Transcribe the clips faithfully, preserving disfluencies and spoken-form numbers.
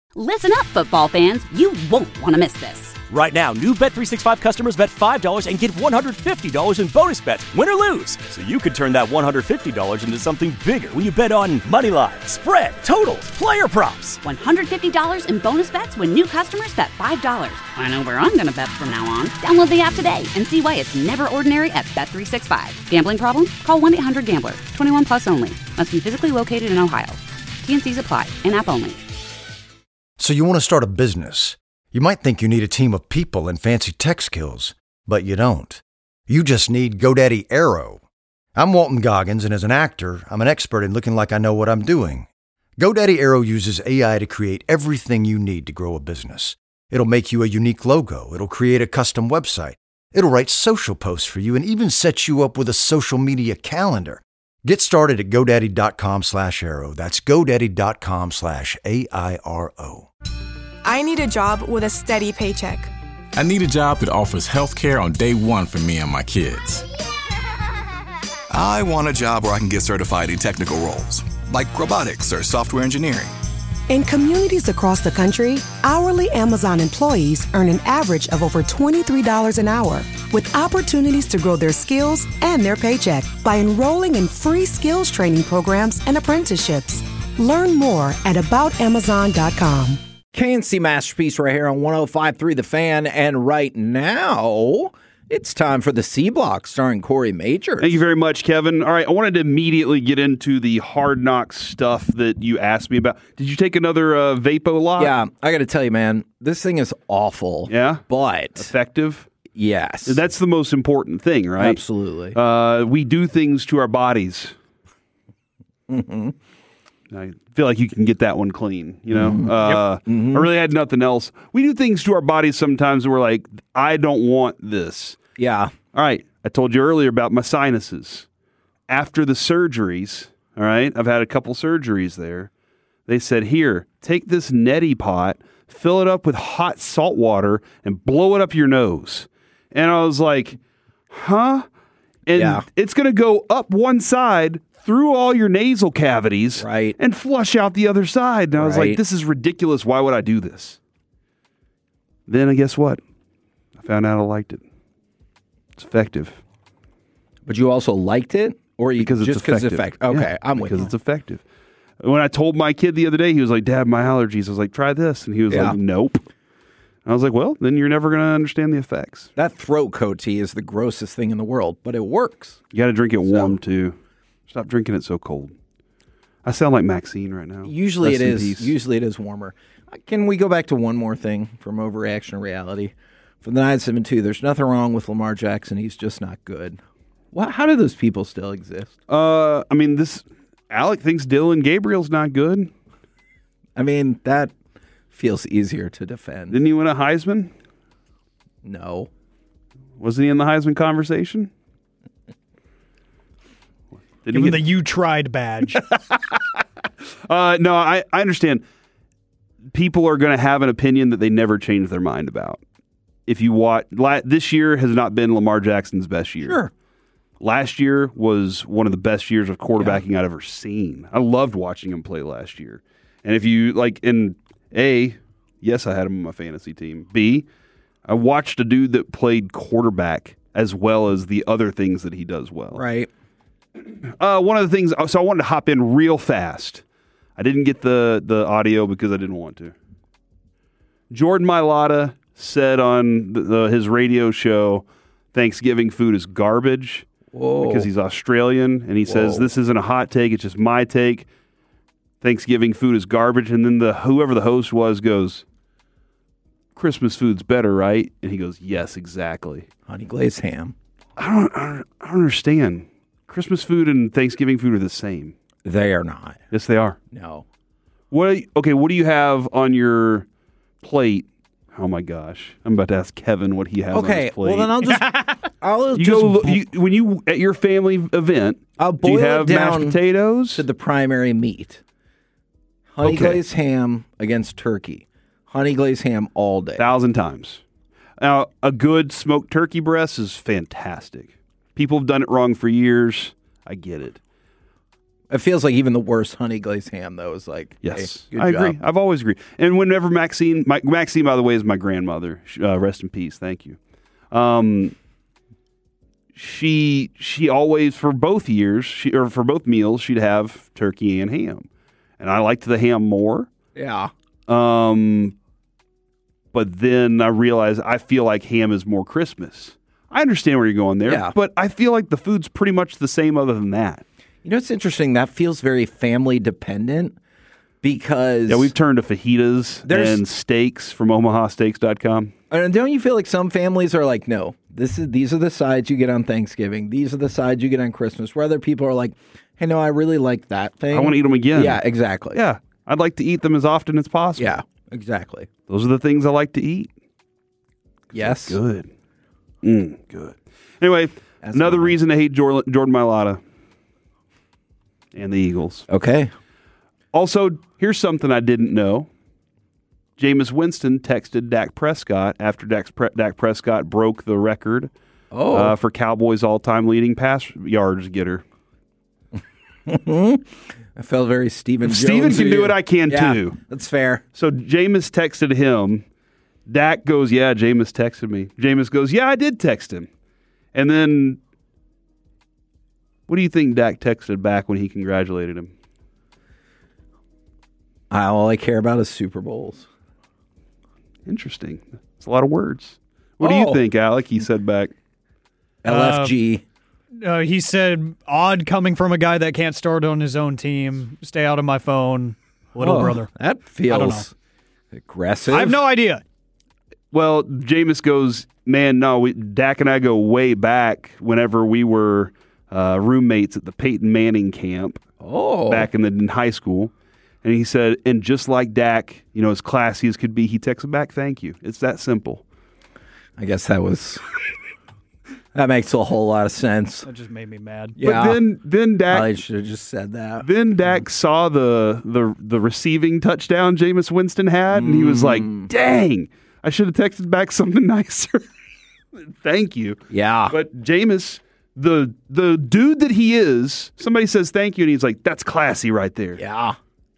Listen up, football fans. You won't want to miss this. Right now, new Bet three sixty-five customers bet five dollars and get one hundred fifty dollars in bonus bets, win or lose. So you could turn that one hundred fifty dollars into something bigger when you bet on money line, spread, totals, player props. one hundred fifty dollars in bonus bets when new customers bet five dollars. I know where I'm going to bet from now on. Download the app today and see why it's never ordinary at Bet three sixty-five. Gambling problem? Call one eight hundred gambler. twenty-one plus only. Must be physically located in Ohio. T N Cs apply. In-app only. So you want to start a business. You might think you need a team of people and fancy tech skills, but you don't. You just need GoDaddy Aero. I'm Walton Goggins, and as an actor, I'm an expert in looking like I know what I'm doing. GoDaddy Aero uses A I to create everything you need to grow a business. It'll make you a unique logo. It'll create a custom website. It'll write social posts for you and even set you up with a social media calendar. Get started at GoDaddy.com slash Aero. That's GoDaddy.com slash A I R O. I need a job with a steady paycheck. I need a job that offers health care on day one for me and my kids. I want a job where I can get certified in technical roles, like robotics or software engineering. In communities across the country, hourly Amazon employees earn an average of over twenty-three dollars an hour, with opportunities to grow their skills and their paycheck by enrolling in free skills training programs and apprenticeships. Learn more at about amazon dot com. K N C Masterpiece right here on one oh five point three The Fan, and right now it's time for the C Block starring Corey Majors. Thank you very much, Kevin. All right, I wanted to immediately get into the Hard Knocks stuff that you asked me about. Did you take another uh, Vapo lot? Yeah, I got to tell you, man, this thing is awful. Yeah? But effective? Yes. That's the most important thing, right? Absolutely. Uh, we do things to our bodies. Mm-hmm. I feel like you can get that one clean, you know? Mm-hmm. Uh, yep. mm-hmm. I really had nothing else. We do things to our bodies sometimes and we're like, I don't want this. Yeah. All right. I told you earlier about my sinuses. After the surgeries, all right, I've had a couple surgeries there. They said, here, take this neti pot, fill it up with hot salt water, and blow it up your nose. And I was like, huh? And yeah. it's going to go up one side through all your nasal cavities right. and flush out the other side. And I was right. like, this is ridiculous. Why would I do this? Then I guess what? I found out I liked it. It's effective. But you also liked it? Or you, because just because it's it's effective. effective? Okay, yeah, I'm with you. Because it's effective. When I told my kid the other day, he was like, Dad, my allergies. I was like, try this. And he was yeah. like, nope. I was like, well, then you're never going to understand the effects. That throat coat tea is the grossest thing in the world, but it works. You got to drink it warm, so. too. Stop drinking it so cold. I sound like Maxine right now. Usually Rest it in is. peace. Usually it is warmer. Can we go back to one more thing from Overreaction to Reality? From the nine seven two, there's nothing wrong with Lamar Jackson. He's just not good. What, how do those people still exist? Uh, I mean, this Alec thinks Dylan Gabriel's not good. I mean, that feels easier to defend. Didn't he win a Heisman? No. Wasn't he in the Heisman conversation? Did Give him get... the "You Tried" badge. uh, no, I, I understand. People are going to have an opinion that they never change their mind about. If you watch, la- this year has not been Lamar Jackson's best year. Sure. Last year was one of the best years of quarterbacking yeah. I'd ever seen. I loved watching him play last year. And if you, like, in A, yes, I had him on my fantasy team. B, I watched a dude that played quarterback as well as the other things that he does well. Right. Uh, one of the things, so I wanted to hop in real fast. I didn't get the, the audio because I didn't want to. Jordan Mailata said on the, the, his radio show, Thanksgiving food is garbage. Whoa. Because he's Australian, and he Whoa. says, this isn't a hot take, it's just my take. Thanksgiving food is garbage. And then the whoever the host was goes, Christmas food's better, right? And he goes, yes, exactly. Honey glazed ham. I don't, I don't, I don't understand. Christmas food and Thanksgiving food are the same. They are not. Yes, they are. No. What? Okay, what do you have on your plate? Oh my gosh, I'm about to ask Kevin what he has okay, on his plate. Well, then I'll just, I'll you just go look, you, when you at your family event. I'll do boil you have it down mashed potatoes to the primary meat. Honey okay. glazed ham against turkey. Honey glazed ham all day. Thousand times. Now, a good smoked turkey breast is fantastic. People have done it wrong for years. I get it. It feels like even the worst honey glazed ham, though, is like, yes, hey, good I job. agree. I've always agreed. And whenever Maxine, my, Maxine, by the way, is my grandmother. Uh, rest in peace. Thank you. Um, she she always, for both years, she or for both meals, she'd have turkey and ham, and I liked the ham more. Yeah. Um, but then I realized I feel like ham is more Christmas. I understand where you're going there, Yeah. but I feel like the food's pretty much the same other than that. You know, it's interesting. That feels very family dependent because. Yeah, we've turned to fajitas There's- and steaks from omaha steaks dot com. And don't you feel like some families are like, no, this is these are the sides you get on Thanksgiving. These are the sides you get on Christmas. Where other people are like, hey, no, I really like that thing. I want to eat them again. Yeah, exactly. Yeah, I'd like to eat them as often as possible. Yeah, exactly. Those are the things I like to eat. Yes. Good. Mm, good. Anyway, That's another nice. reason to hate Jordan, Jordan Mailata and the Eagles. Okay. Also, here's something I didn't know. Jameis Winston texted Dak Prescott after Dak, Pre- Dak Prescott broke the record Oh. uh, for Cowboys' all-time leading pass yards getter. I felt very Stephen If Jones. Steven can here. do it, I can Yeah, too. That's fair. So Jameis texted him. Dak goes, yeah, Jameis texted me. Jameis goes, yeah, I did text him. And then, what do you think Dak texted back when he congratulated him? I, all I care about is Super Bowls. Interesting. It's a lot of words. What do Oh. you think, Alec? He said back. L F G. Uh, he said, odd coming from a guy that can't start on his own team. Stay out of my phone, little Oh, brother. That I don't know. feels aggressive. I have no idea. Well, Jameis goes, man, no, we, Dak and I go way back whenever we were uh, roommates at the Peyton Manning camp Oh. back in the in high school. And he said, and just like Dak, you know, as classy as could be, he texted back, thank you. It's that simple. I guess that was. That makes a whole lot of sense. That just made me mad. Yeah. But then, then Dak, I should have just said that. then Dak saw the the the receiving touchdown Jameis Winston had, and he was like, dang, I should have texted back something nicer. Thank you. Yeah. But Jameis, the the dude that he is, somebody says thank you, and he's like, that's classy right there. Yeah.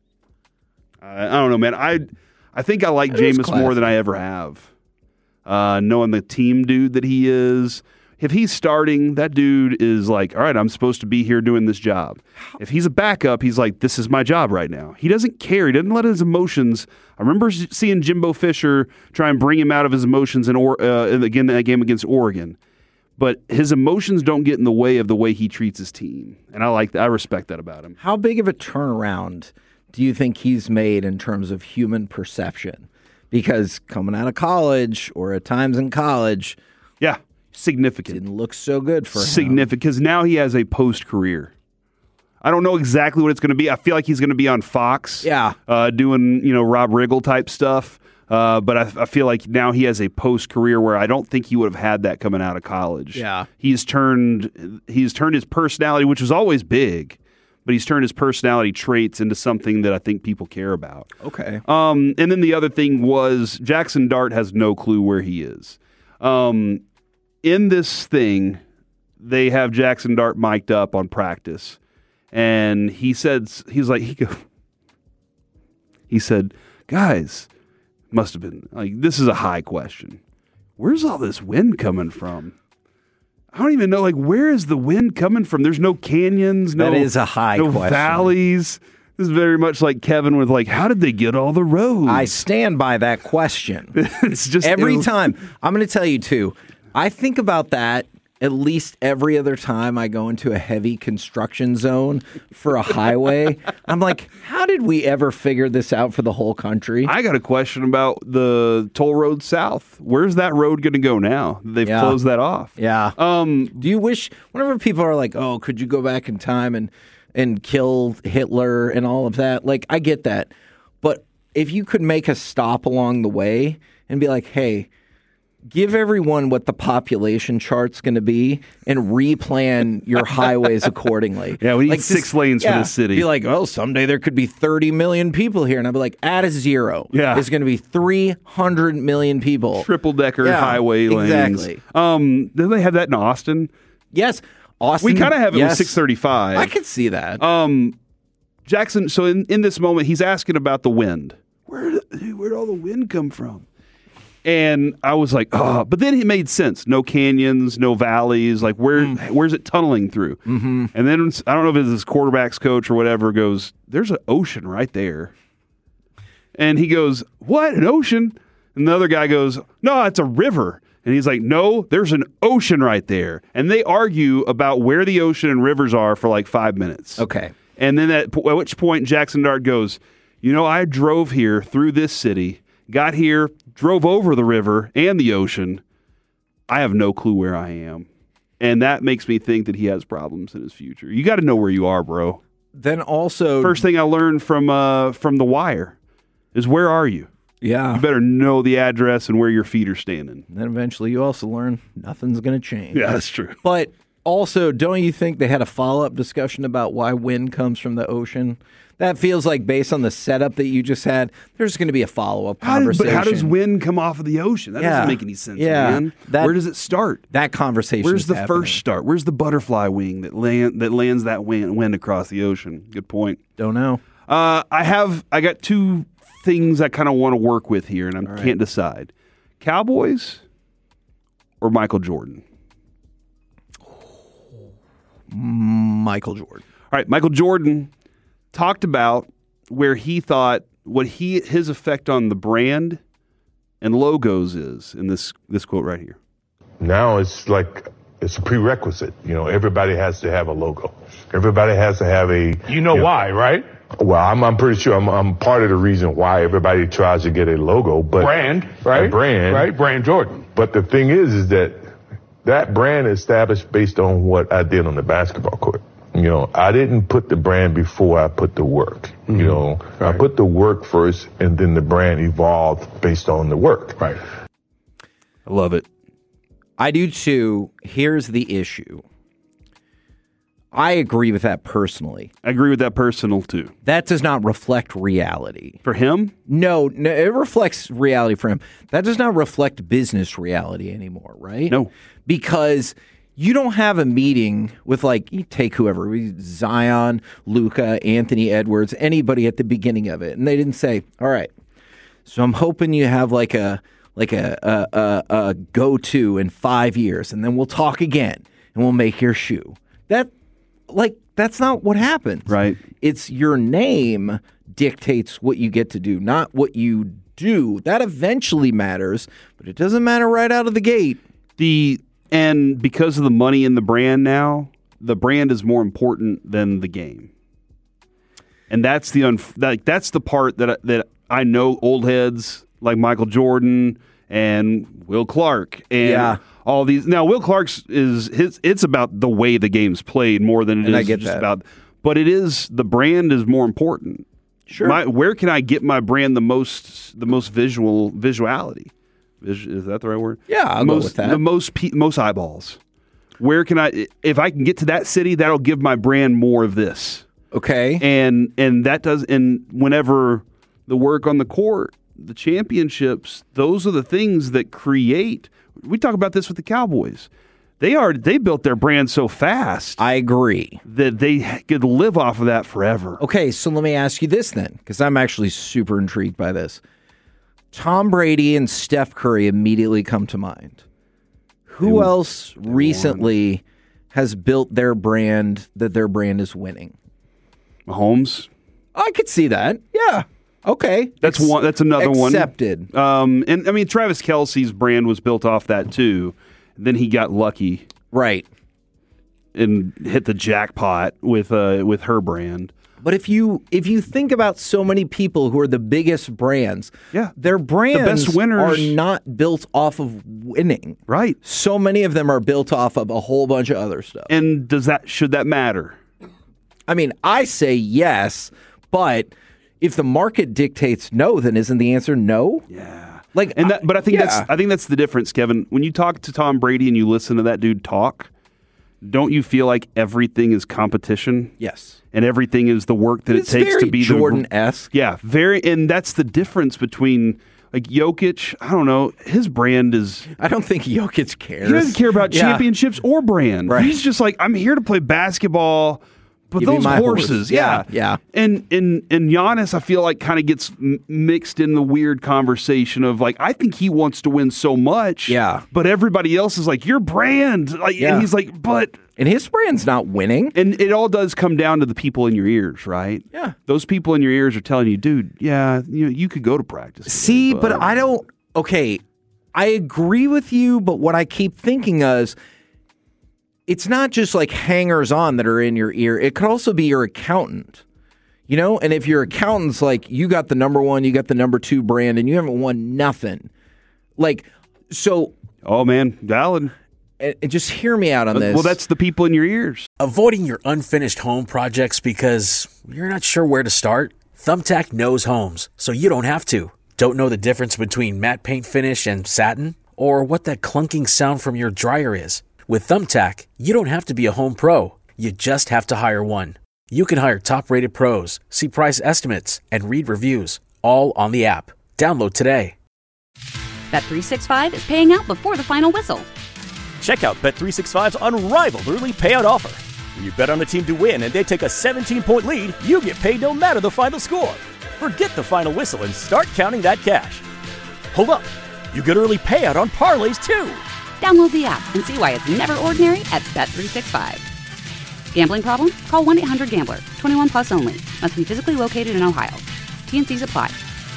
I, I don't know, man. I I think I like It is Jameis more classy. than I ever have. Uh, knowing the team dude that he is. If he's starting, that dude is like, all right, I'm supposed to be here doing this job. If he's a backup, he's like, this is my job right now. He doesn't care. He doesn't let his emotions. I remember seeing Jimbo Fisher try and bring him out of his emotions in, or, uh, in again that game against Oregon. But his emotions don't get in the way of the way he treats his team, and I like that. I respect that about him. How big of a turnaround do you think he's made in terms of human perception? Because coming out of college or at times in college, yeah, significant. Didn't look so good for him. Significant, because now he has a post-career. I don't know exactly what it's going to be. I feel like he's going to be on Fox, yeah, uh, doing you know Rob Riggle type stuff. Uh, but I, I feel like now he has a post-career where I don't think he would have had that coming out of college. Yeah, he's turned he's turned his personality, which was always big, but he's turned his personality traits into something that I think people care about. Okay. Um, and then the other thing was Jackson Dart has no clue where he is. Um, in this thing, they have Jackson Dart mic'd up on practice, and he said he's like he go, he said, guys, must have been like this is a high question. Where's all this wind coming from? I don't even know, like, where is the wind coming from? There's no canyons, no, That is a high no question. valleys. This is very much like Kevin with, like, how did they get all the roads? I stand by that question. It's just every it'll- time. I'm going to tell you, too. I think about that at least every other time I go into a heavy construction zone for a highway. I'm like, how did we ever figure this out for the whole country? I got a question about the toll road south. Where's that road going to go now? They've Yeah. closed that off. Yeah. Um, Do you wish, whenever people are like, oh, could you go back in time and, and kill Hitler and all of that? Like, I get that. But if you could make a stop along the way and be like, hey, give everyone what the population chart's going to be and replan your highways accordingly. Yeah, we need Like six just- lanes yeah, for the city. Be like, oh, someday there could be thirty million people here. And I'd be like, add a zero. Yeah. There's going to be three hundred million people. Triple decker Yeah, highway lanes. exactly. Um, do they have that in Austin? Yes. Austin. We kind of have it yes. with six thirty-five. I could see that. Um, Jackson, so in, in this moment, he's asking about the wind. Where where'd all the wind come from? And I was like, oh, but then it made sense. No canyons, no valleys. Like, where mm. where's it tunneling through? Mm-hmm. And then, I don't know if it's his quarterback's coach or whatever, goes, there's an ocean right there. And he goes, what, an ocean? And the other guy goes, no, it's a river. And he's like, no, there's an ocean right there. And they argue about where the ocean and rivers are for like five minutes. Okay. And then at, at which point Jackson Dart goes, you know, I drove here through this city, got here, drove over the river and the ocean. I have no clue where I am. And that makes me think that he has problems in his future. You got to know where you are, bro. Then also... First thing I learned from uh, from The Wire is where are you? Yeah. You better know the address and where your feet are standing. And then eventually you also learn nothing's going to change. Yeah, that's true. But also, don't you think they had a follow-up discussion about why wind comes from the ocean? That feels like, based on the setup that you just had, there's going to be a follow-up conversation. How does, but how does wind come off of the ocean? That yeah. doesn't make any sense, yeah. man. That, Where does it start? That conversation Where's the happening. first start? Where's the butterfly wing that land that lands that wind, wind across the ocean? Good point. Don't know. Uh, I have. I got two things I kind of want to work with here, and I right. can't decide. Cowboys or Michael Jordan? Michael Jordan. All right, Michael Jordan talked about where he thought what he his effect on the brand and logos is in this this quote right here. Now it's like it's a prerequisite. You know, everybody has to have a logo. Everybody has to have a. You know, you know why, right? Well, I'm, I'm pretty sure I'm, I'm part of the reason why everybody tries to get a logo, but brand, right? A brand, right? Brand Jordan. But the thing is, is that that brand is established based on what I did on the basketball court. You know, I didn't put the brand before I put the work. Mm-hmm. You know, right. I put the work first, and then the brand evolved based on the work. Right. I love it. I do too. Here's the issue. I agree with that personally. I agree with that personal too. That does not reflect reality. For him? No, no, it reflects reality for him. That does not reflect business reality anymore, right? No. Because you don't have a meeting with, like, you take whoever, Zion, Luka, Anthony Edwards, anybody at the beginning of it, and they didn't say, all right, so I'm hoping you have like a like a, a, a, a go-to in five years, and then we'll talk again, and we'll make your shoe. That Like, that's not what happens. Right. It's your name dictates what you get to do, not what you do. That eventually matters, but it doesn't matter right out of the gate. The and because of the money in the brand now, the brand is more important than the game. And that's the unf- like that's the part that I, that I know old heads like Michael Jordan and Will Clark and yeah. all these. Now, Will Clark's is his. It's about the way the game's played more than it and is I get just that. about. But it is the brand is more important. Sure. My, where can I get my brand the most the most visual visuality? Vis, is that the right word? Yeah, I'll most, go with that. The most pe- most eyeballs. Where can I? If I can get to that city, that'll give my brand more of this. Okay. And and that does. And whenever the work on the court, the championships, those are the things that create. We talk about this with the Cowboys. They are they built their brand so fast. I agree that they could live off of that forever. Okay, so let me ask you this then, because I'm actually super intrigued by this. Tom Brady and Steph Curry immediately come to mind. Who they, else recently won. has built their brand that their brand is winning? Mahomes. I could see that. Yeah. Okay. That's Ex- one. That's another accepted. one. Accepted. Um, and I mean, Travis Kelce's brand was built off that too. Then he got lucky, right, and hit the jackpot with uh, with her brand. But if you if you think about so many people who are the biggest brands, yeah, their brands the best winners are not built off of winning. Right. So many of them are built off of a whole bunch of other stuff. And does that should that matter? I mean, I say yes, but if the market dictates no, then isn't the answer no? Yeah. Like, and that, but I think yeah. that's I think that's the difference, Kevin. When you talk to Tom Brady and you listen to that dude talk, don't you feel like everything is competition? Yes, and everything is the work that it's it takes very to be Jordan-esque. The, yeah, very, and that's the difference between like Jokic. I don't know. His brand is. I don't think Jokic cares. He doesn't care about yeah. championships or brand. Right. He's just like, I'm here to play basketball. but Give me those my horses, horse. yeah. Yeah, yeah. And and and Giannis, I feel like kind of gets m- mixed in the weird conversation of like, I think he wants to win so much, Yeah. but everybody else is like, your brand, like, Yeah. and he's like, but and his brand's not winning. And it all does come down to the people in your ears, right? Yeah. Those people in your ears are telling you, dude, yeah, you know, you could go to practice. See, today, but I don't. Okay, I agree with you, but what I keep thinking is, it's not just like hangers on that are in your ear. It could also be your accountant, you know? And if your accountant's like, you got the number one, you got the number two brand, and you haven't won nothing. Like, so. Oh, man, valid. And, and just hear me out on this. Well, that's the people in your ears. Avoiding your unfinished home projects because you're not sure where to start? Thumbtack knows homes, so you don't have to. Don't know the difference between matte paint finish and satin? Or what that clunking sound from your dryer is? With Thumbtack, you don't have to be a home pro. You just have to hire one. You can hire top-rated pros, see price estimates, and read reviews, all on the app. Download today. Bet three sixty-five is paying out before the final whistle. Check out Bet three sixty-five's unrivaled early payout offer. When you bet on a team to win and they take a seventeen-point lead, you get paid no matter the final score. Forget the final whistle and start counting that cash. Hold up. You get early payout on parlays, too. Download the app and see why it's never ordinary at Bet three sixty-five. Gambling problem? Call one eight hundred gambler. twenty-one plus only. Must be physically located in Ohio. T N Cs apply.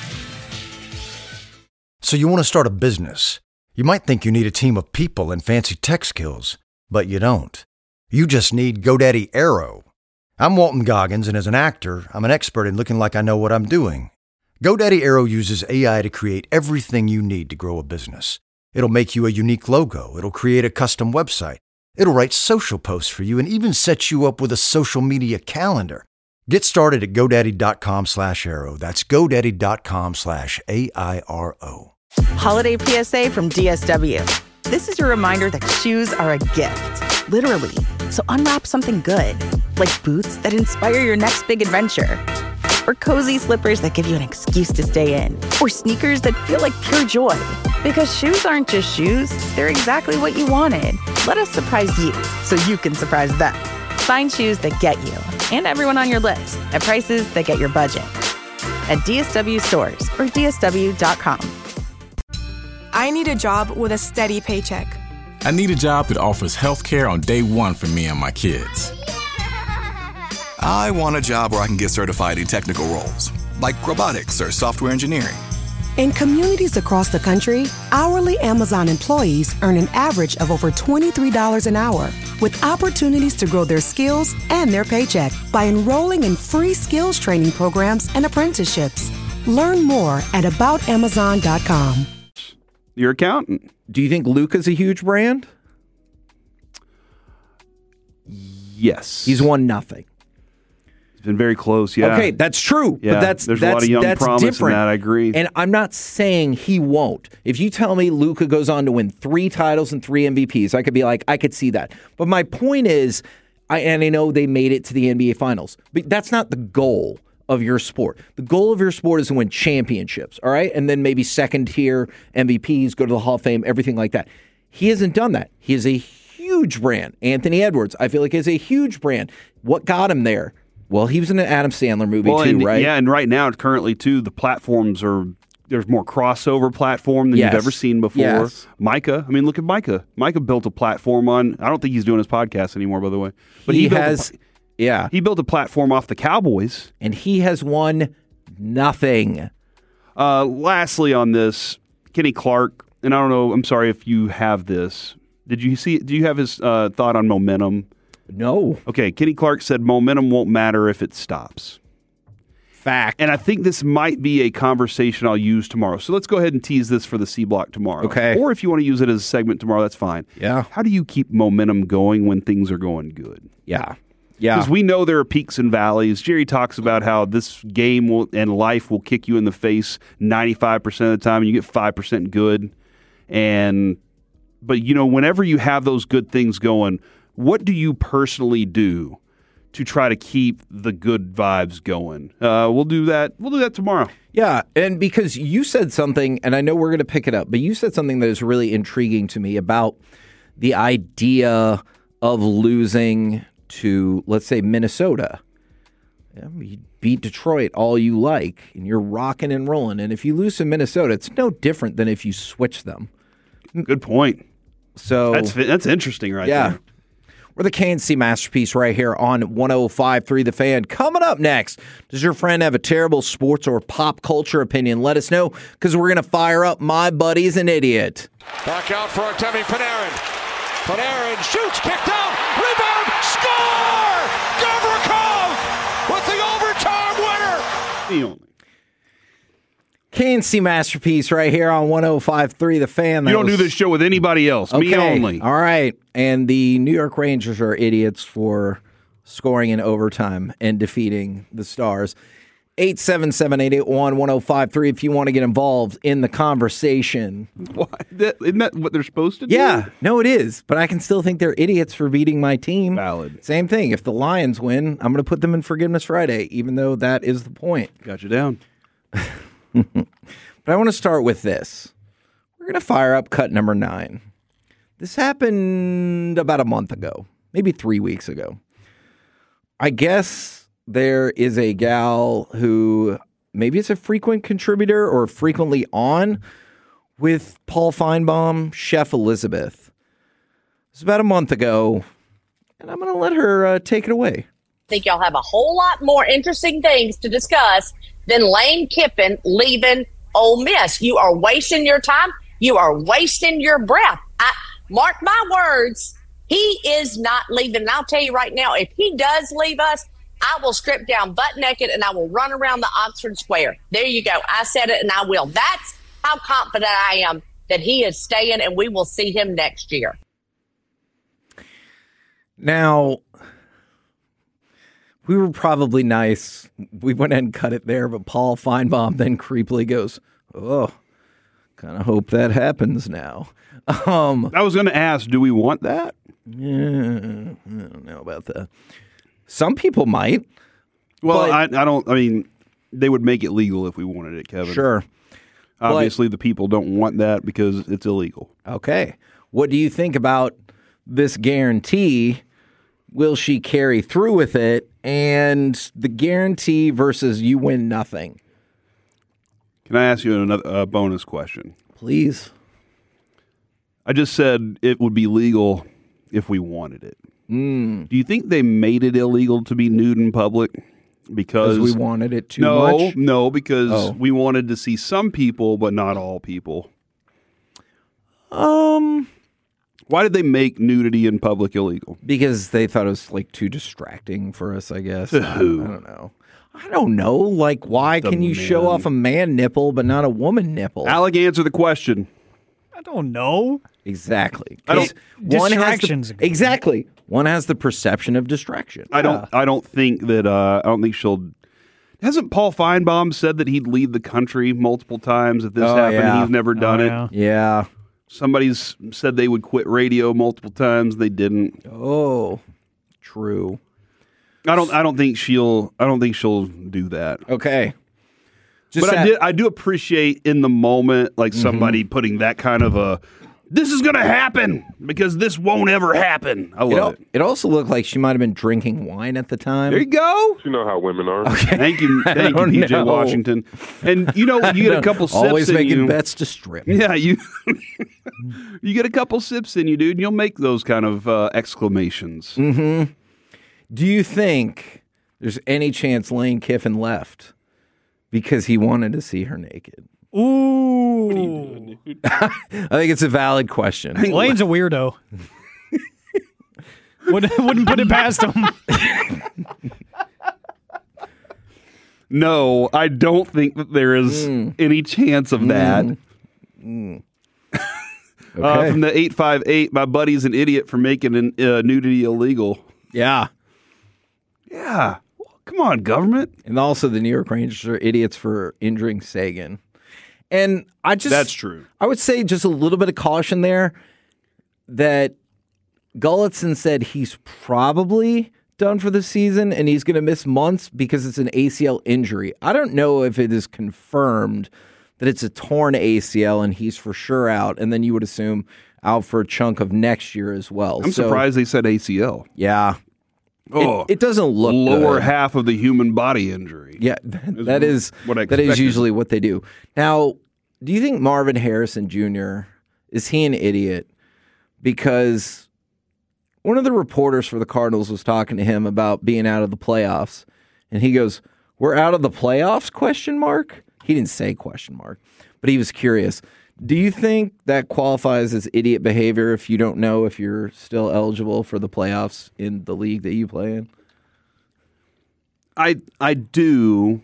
So you want to start a business. You might think you need a team of people and fancy tech skills, but you don't. You just need GoDaddy Aero. I'm Walton Goggins, and as an actor, I'm an expert in looking like I know what I'm doing. GoDaddy Aero uses A I to create everything you need to grow a business. It'll make you a unique logo. It'll create a custom website. It'll write social posts for you and even set you up with a social media calendar. Get started at GoDaddy.com slash Aero. That's GoDaddy.com slash A I R O. Holiday P S A from D S W. This is your reminder that shoes are a gift, literally. So unwrap something good, like boots that inspire your next big adventure, or cozy slippers that give you an excuse to stay in, or sneakers that feel like pure joy. Because shoes aren't just shoes, they're exactly what you wanted. Let us surprise you so you can surprise them. Find shoes that get you and everyone on your list at prices that get your budget at D S W stores or D S W dot com. I need a job with a steady paycheck. I need a job that offers health care on day one for me and my kids. I want a job where I can get certified in technical roles, like robotics or software engineering. In communities across the country, hourly Amazon employees earn an average of over twenty-three dollars an hour, with opportunities to grow their skills and their paycheck by enrolling in free skills training programs and apprenticeships. Learn more at about amazon dot com. Your accountant. Do you think Luka's a huge brand? Yes. He's won nothing. He's been very close, yeah. Okay, that's true. Yeah, but that's there's that's, a lot of young that's promise different. in that, I agree. And I'm not saying he won't. If you tell me Luka goes on to win three titles and three M V Ps, I could be like, I could see that. But my point is, I, and I know they made it to the N B A Finals, but that's not the goal of your sport. The goal of your sport is to win championships, all right? And then maybe second tier M V Ps, go to the Hall of Fame, everything like that. He hasn't done that. He is a huge brand. Anthony Edwards, I feel like, is a huge brand. What got him there? Well, he was in an Adam Sandler movie well, too, and, right? Yeah, and right now, currently, too, the platforms are, there's more crossover platform than Yes. you've ever seen before. Yes. Micah, I mean, look at Micah. Micah built a platform on, I don't think he's doing his podcast anymore, by the way. But he, he, built has, a, yeah. He built a platform off the Cowboys. And he has won nothing. Uh, lastly on this, Kenny Clark, and I don't know, I'm sorry if you have this. Did you see, do you have his uh, thought on momentum? No. Okay, Kenny Clark said momentum won't matter if it stops. Fact. And I think this might be a conversation I'll use tomorrow. So let's go ahead and tease this for the C Block tomorrow. Okay. Or if you want to use it as a segment tomorrow, that's fine. Yeah. How do you keep momentum going when things are going good? Yeah. Yeah. Because we know there are peaks and valleys. Jerry talks about how this game will, and life will kick you in the face ninety-five percent of the time, and you get five percent good. And but you know, whenever you have those good things going, what do you personally do to try to keep the good vibes going? Uh, we'll do that. We'll do that tomorrow. Yeah, and because you said something, and I know we're going to pick it up, but you said something that is really intriguing to me about the idea of losing to, let's say, Minnesota. Yeah, you beat Detroit all you like, and you're rocking and rolling. And if you lose to Minnesota, it's no different than if you switch them. Good point. So that's that's interesting, right yeah. there. We're the K N C Masterpiece right here on one oh five point three The Fan. Coming up next, does your friend have a terrible sports or pop culture opinion? Let us know, because we're going to fire up My Buddy's an Idiot. Back out for Artemi Panarin. Panarin shoots, kicked out, rebound, score! Gavrikov with the overtime winner! The only. K N C Masterpiece right here on one oh five point three The Fan. That you don't was... do this show with anybody else. Okay. Me only. All right. And the New York Rangers are idiots for scoring in overtime and defeating the Stars. eight seven seven, eight eight one, one oh five three if you want to get involved in the conversation. Why? That, isn't that what they're supposed to do? Yeah. No, it is. But I can still think they're idiots for beating my team. Valid. Same thing. If the Lions win, I'm going to put them in Forgiveness Friday, even though that is the point. Got you down. But I want to start with this. We're going to fire up cut number nine. This happened about a month ago, maybe three weeks ago. I guess there is a gal who maybe it's a frequent contributor or frequently on with Paul Feinbaum, Chef Elizabeth. It was about a month ago, and I'm going to let her uh, take it away. I think y'all have a whole lot more interesting things to discuss than Lane Kiffin leaving Ole Miss. You are wasting your time. You are wasting your breath. I, mark my words, he is not leaving. And I'll tell you right now, if he does leave us, I will strip down butt naked and I will run around the Oxford Square. There you go. I said it and I will. That's how confident I am that he is staying and we will see him next year. Now, we were probably nice. We went ahead and cut it there, but Paul Feinbaum then creepily goes, oh, kind of hope that happens now. Um, I was going to ask, do we want that? Yeah, I don't know about that. Some people might. Well, but, I, I don't, I mean, they would make it legal if we wanted it, Kevin. Sure. Obviously, but, the people don't want that because it's illegal. Okay. What do you think about this guarantee? Will she carry through with it? And the guarantee versus you win nothing. Can I ask you another uh, bonus question? Please. I just said it would be legal if we wanted it. Mm. Do you think they made it illegal to be nude in public? Because we wanted it too no, much? No, no, because oh. we wanted to see some people, but not all people. Um... Why did they make nudity in public illegal? Because they thought it was like too distracting for us, I guess. I, I don't know. I don't know. Like, why the can you man. show off a man nipple but not a woman nipple? Alec, answer the question. I don't know. Exactly. I don't. One Distractions. Has the, exactly. One has the perception of distraction. I don't. I don't think that. Uh, I don't think she'll. Hasn't Paul Feinbaum said that he'd leave the country multiple times if this oh, happened? Yeah. He's never done oh, it. Yeah. yeah. Somebody's said they would quit radio multiple times. They didn't. Oh, true. I don't. I don't think she'll. I don't think she'll do that. Okay. Just but that, I did. I do appreciate in the moment, like somebody mm-hmm. putting that kind of a. This is going to happen because this won't ever happen. I love it. It, it also looked like she might have been drinking wine at the time. There you go. You know how women are. Okay. Thank you, thank you, P J know. Washington. And you know, you get a couple sips. Always in making you. bets to strip. Yeah, you. You get a couple sips in you, dude, and you'll make those kind of uh, exclamations. Mm-hmm. Do you think there's any chance Lane Kiffin left because he wanted to see her naked? Ooh. What are you doing, dude? I think it's a valid question. Lane's a weirdo. wouldn't, wouldn't put it past him. No, I don't think that there is mm. any chance of that. Mm. Mm. Okay. Uh, from the eight five eight, my buddy's an idiot for making an, uh, nudity illegal. Yeah. Yeah. Come on, government. And also the New York Rangers are idiots for injuring Sagan. And I just... That's true. I would say just a little bit of caution there that Gulletson said he's probably done for the season and he's going to miss months because it's an A C L injury. I don't know if it is confirmed that it's a torn A C L and he's for sure out, and then you would assume out for a chunk of next year as well. I'm so, surprised they said A C L. Yeah. Oh, it, it doesn't look lower good. half of the human body injury. Yeah, that, that is what I that is expected. usually what they do. Now, do you think Marvin Harrison Junior is he an idiot? Because one of the reporters for the Cardinals was talking to him about being out of the playoffs, and he goes, "We're out of the playoffs?" Question mark. He didn't say question mark, but he was curious. Do you think that qualifies as idiot behavior if you don't know if you're still eligible for the playoffs in the league that you play in? I I do.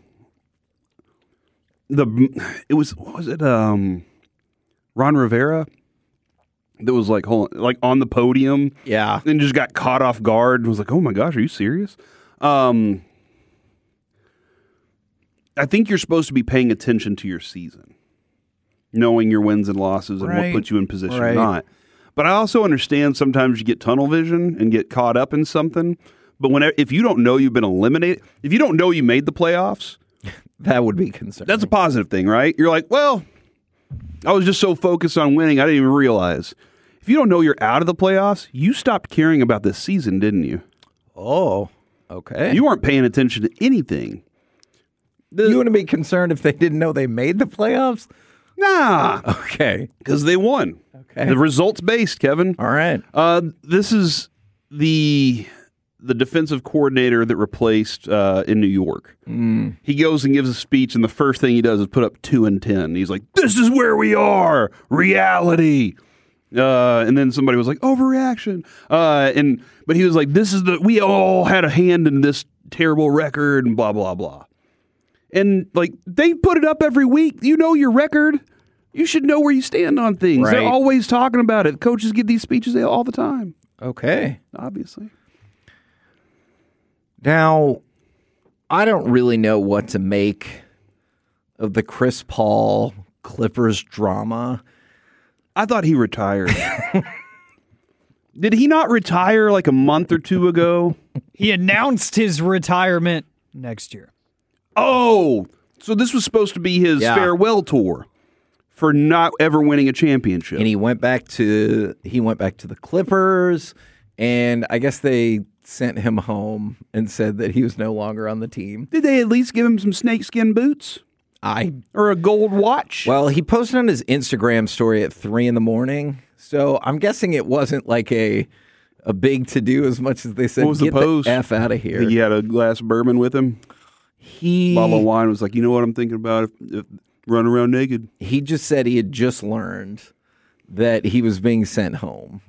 The it was what was it um, Ron Rivera that was like hold on, like on the podium, yeah, and just got caught off guard and was like, "Oh my gosh, are you serious?" Um, I think you're supposed to be paying attention to your season, knowing your wins and losses and Right. what puts you in position Right. or not. But I also understand sometimes you get tunnel vision and get caught up in something. But whenever, if you don't know you've been eliminated, if you don't know you made the playoffs, that would be concerning. That's a positive thing, right? You're like, well, I was just so focused on winning, I didn't even realize. If you don't know you're out of the playoffs, you stopped caring about this season, didn't you? Oh, okay. You weren't paying attention to anything. The, you wouldn't be concerned if they didn't know they made the playoffs? Nah. Okay. Because they won. Okay. The results based, Kevin. All right. Uh, this is the the defensive coordinator that replaced uh, in New York. Mm. He goes and gives a speech, and the first thing he does is put up two and ten. He's like, "This is where we are, reality." Uh, and then somebody was like, "Overreaction." Uh, and but he was like, "This is the we all had a hand in this terrible record," and blah blah blah. And like they put it up every week. You know your record. You should know where you stand on things. Right. They're always talking about it. Coaches give these speeches all the time. Okay. Obviously. Now, I don't really know what to make of the Chris Paul Clippers drama. I thought he retired. Did he not retire like a month or two ago? He announced his retirement next year. Oh, so this was supposed to be his Yeah. farewell tour for not ever winning a championship. And he went back to he went back to the Clippers, and I guess they sent him home and said that he was no longer on the team. Did they at least give him some snakeskin boots? I or a gold watch? Well, he posted on his Instagram story at three in the morning, so I'm guessing it wasn't like a a big to do as much as they said. What was Get the post? the F out of here. He had a glass of bourbon with him. He bottle of wine was like, you know what I'm thinking about? If, if run around naked. He just said he had just learned that he was being sent home.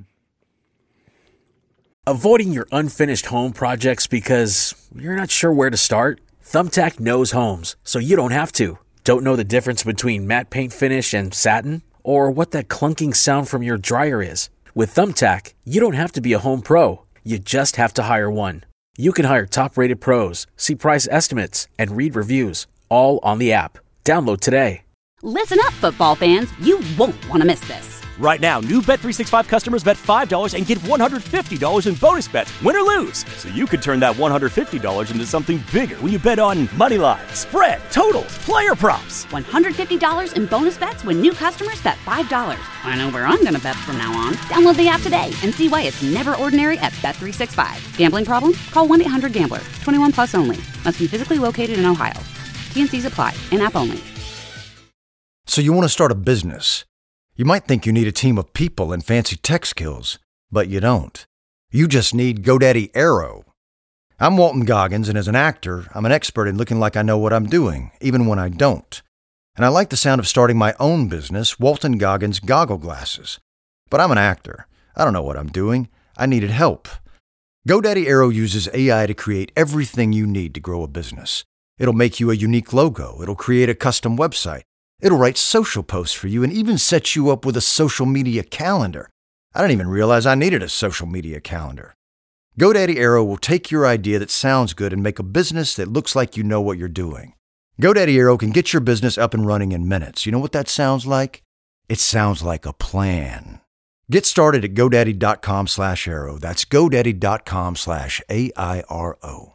Avoiding your unfinished home projects because you're not sure where to start? Thumbtack knows homes, so you don't have to. Don't know the difference between matte paint finish and satin? Or what that clunking sound from your dryer is? With Thumbtack, you don't have to be a home pro. You just have to hire one. You can hire top-rated pros, see price estimates, and read reviews, all on the app. Download today. Listen up, football fans. You won't want to miss this. Right now, new Bet three sixty-five customers bet five dollars and get one hundred fifty dollars in bonus bets, win or lose. So you could turn that one hundred fifty dollars into something bigger when you bet on money line, spread, totals, player props. one hundred fifty dollars in bonus bets when new customers bet five dollars. I know where I'm going to bet from now on. Download the app today and see why it's never ordinary at Bet three sixty-five. Gambling problem? Call one eight hundred gambler. twenty-one plus only. Must be physically located in Ohio. T and C's apply. In-app only. So you want to start a business. You might think you need a team of people and fancy tech skills, but you don't. You just need GoDaddy Aero. I'm Walton Goggins, and as an actor, I'm an expert in looking like I know what I'm doing, even when I don't. And I like the sound of starting my own business, Walton Goggins Goggle Glasses. But I'm an actor. I don't know what I'm doing. I needed help. GoDaddy Aero uses A I to create everything you need to grow a business. It'll make you a unique logo. It'll create a custom website. It'll write social posts for you and even set you up with a social media calendar. I didn't even realize I needed a social media calendar. GoDaddy Aero will take your idea that sounds good and make a business that looks like you know what you're doing. GoDaddy Aero can get your business up and running in minutes. You know what that sounds like? It sounds like a plan. Get started at GoDaddy.com slash Aero. That's GoDaddy.com slash A I R O.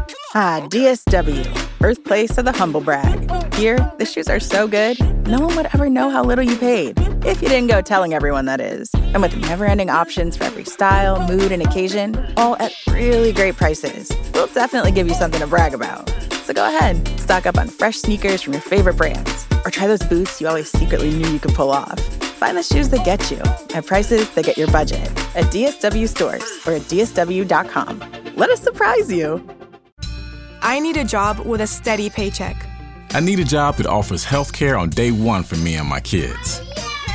Ah, D S W, birthplace of the humble brag. Here, the shoes are so good, no one would ever know how little you paid. If you didn't go telling everyone, that is. And with never-ending options for every style, mood, and occasion, all at really great prices, we'll definitely give you something to brag about. So go ahead, stock up on fresh sneakers from your favorite brands, or try those boots you always secretly knew you could pull off. Find the shoes that get you at prices that get your budget at D S W stores or at D S W dot com. Let us surprise you. I need a job with a steady paycheck. I need a job that offers health care on day one for me and my kids.